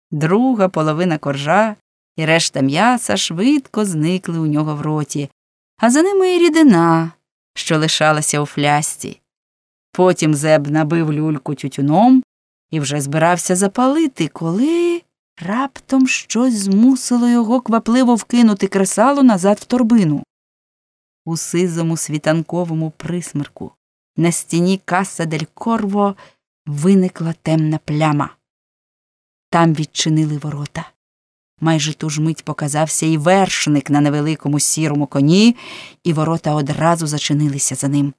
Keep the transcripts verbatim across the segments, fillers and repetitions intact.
Друга половина коржа і решта м'яса швидко зникли у нього в роті, а за ними і рідина, що лишалася у флясці. Потім Зеб набив люльку тютюном і вже збирався запалити, коли раптом щось змусило його квапливо вкинути кресало назад в торбину. У сизому світанковому присмерку на стіні Каса дель Корво виникла темна пляма. Там відчинили ворота. Майже ту ж мить показався і вершник на невеликому сірому коні, і ворота одразу зачинилися за ним.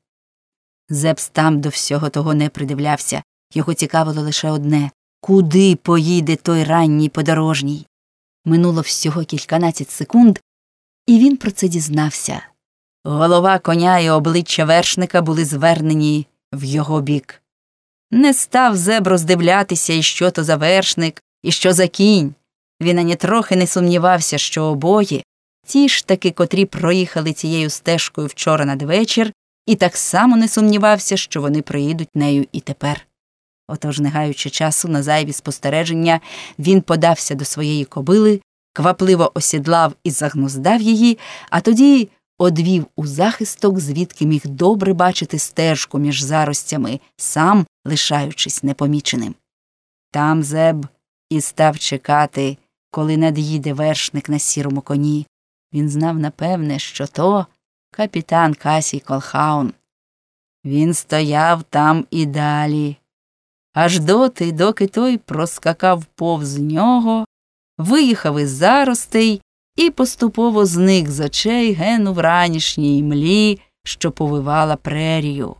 Зебс там до всього того не придивлявся. Його цікавило лише одне – куди поїде той ранній подорожній? Минуло всього кільканадцять секунд, і він про це дізнався. Голова коня і обличчя вершника були звернені в його бік. Не став Зеб роздивлятися, і що то за вершник, і що за кінь. Він ані трохи не сумнівався, що обоє, ті ж таки, котрі проїхали цією стежкою вчора надвечір, і так само не сумнівався, що вони проїдуть нею і тепер. Отож, не гаючи часу на зайві спостереження, він подався до своєї кобили, квапливо осідлав і загнуздав її, а тоді одвів у захисток, звідки міг добре бачити стежку між заростями, сам лишаючись непоміченим. Там Зеб і став чекати, коли над'їде вершник на сірому коні. Він знав напевне, що то капітан Касій Колхаун. Він стояв там і далі, аж доти, доки той проскакав повз нього, виїхав із заростей і поступово зник з очей ген у вранішній млі, що повивала прерію.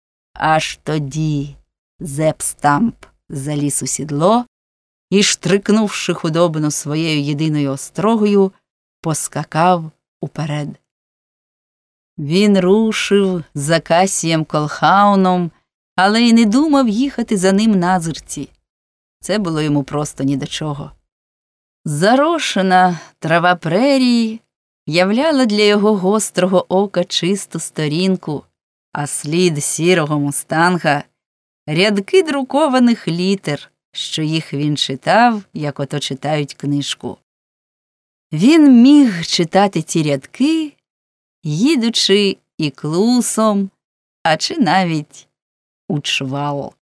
Аж тоді Зеб Стамп заліз у сідло і, штрикнувши худобину своєю єдиною острогою, поскакав уперед. Він рушив за Касієм Колхауном, але й не думав їхати за ним назирці. Це було йому просто ні до чого. Зарошена трава прерії являла для його гострого ока чисту сторінку, а слід сірого мустанга – рядки друкованих літер, що їх він читав, як ото читають книжку. Він міг читати ці рядки, їдучи і клусом, а чи навіть у чвал.